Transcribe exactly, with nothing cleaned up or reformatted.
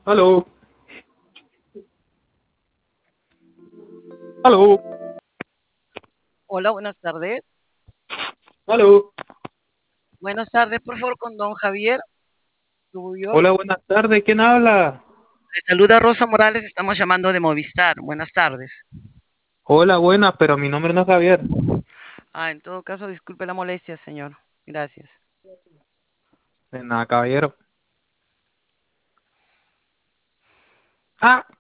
Aló, aló, Hola, buenas tardes. aló. Buenas tardes, por favor, con don Javier Rubio. Hola, buenas tardes. ¿Quién habla? Le saluda Rosa Morales, estamos llamando de Movistar. Buenas tardes. Hola, buenas, pero mi nombre no es Javier. Ah, en todo caso, disculpe la molestia, señor. Gracias. De nada, caballero. Ah,